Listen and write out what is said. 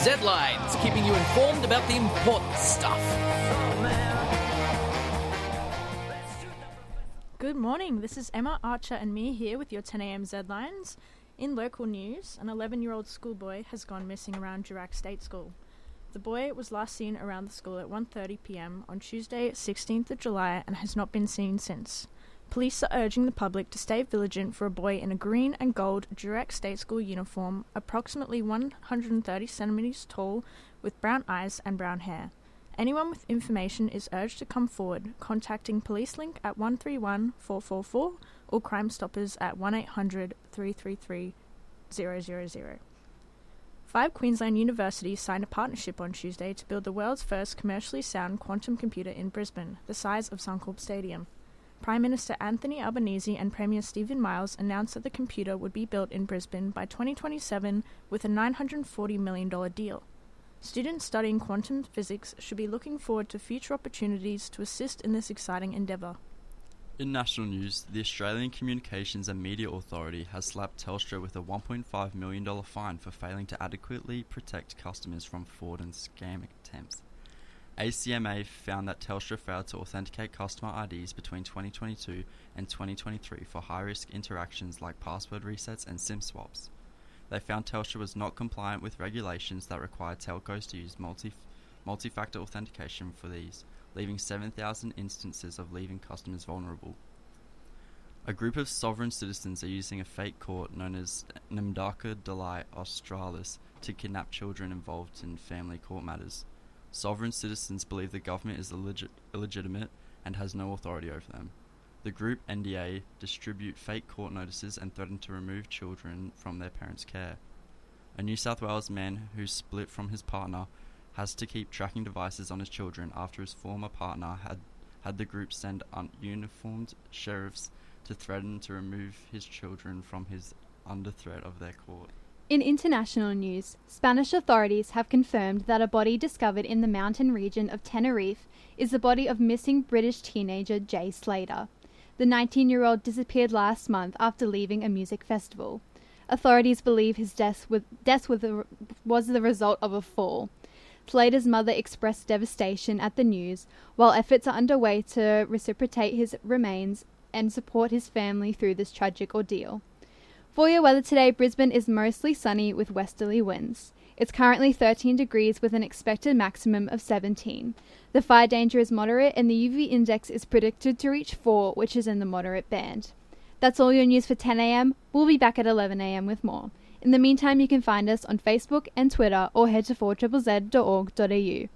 Z-Lines, keeping you informed about the important stuff. Good morning, this is Emma, Archer and me here with your 10am Z-Lines. In local news, an 11-year-old schoolboy has gone missing around Durack State School. The boy was last seen around the school at 1:30pm on Tuesday, 16th of July and has not been seen since. Police are urging the public to stay vigilant for a boy in a green and gold Durack State School uniform, approximately 130 centimetres tall, with brown eyes and brown hair. Anyone with information is urged to come forward, contacting PoliceLink at 131 444 or Crime Stoppers at 1800 333 000. 5 Queensland universities signed a partnership on Tuesday to build the world's first commercially sound quantum computer in Brisbane, the size of Suncorp Stadium. Prime Minister Anthony Albanese and Premier Stephen Miles announced that the computer would be built in Brisbane by 2027 with a $940 million deal. Students studying quantum physics should be looking forward to future opportunities to assist in this exciting endeavour. In national news, the Australian Communications and Media Authority has slapped Telstra with a $1.5 million fine for failing to adequately protect customers from fraud and scam attempts. ACMA found that Telstra failed to authenticate customer IDs between 2022 and 2023 for high-risk interactions like password resets and SIM swaps. They found Telstra was not compliant with regulations that require telcos to use multi-factor authentication for these, leaving 7,000 instances of leaving customers vulnerable. A group of sovereign citizens are using a fake court known as Namdaka Dalai Australis to kidnap children involved in family court matters. Sovereign citizens believe the government is illegitimate and has no authority over them. The group NDA distribute fake court notices and threaten to remove children from their parents' care. A New South Wales man who split from his partner has to keep tracking devices on his children after his former partner had the group send uniformed sheriffs to threaten to remove his children from his under threat of their court. In international news, Spanish authorities have confirmed that a body discovered in the mountain region of Tenerife is the body of missing British teenager Jay Slater. The 19-year-old disappeared last month after leaving a music festival. Authorities believe his death was the result of a fall. Slater's mother expressed devastation at the news, while efforts are underway to repatriate his remains and support his family through this tragic ordeal. For your weather today, Brisbane is mostly sunny with westerly winds. It's currently 13 degrees with an expected maximum of 17. The fire danger is moderate and the UV index is predicted to reach 4, which is in the moderate band. That's all your news for 10am. We'll be back at 11am with more. In the meantime, you can find us on Facebook and Twitter or head to 4ZZZ.org.au.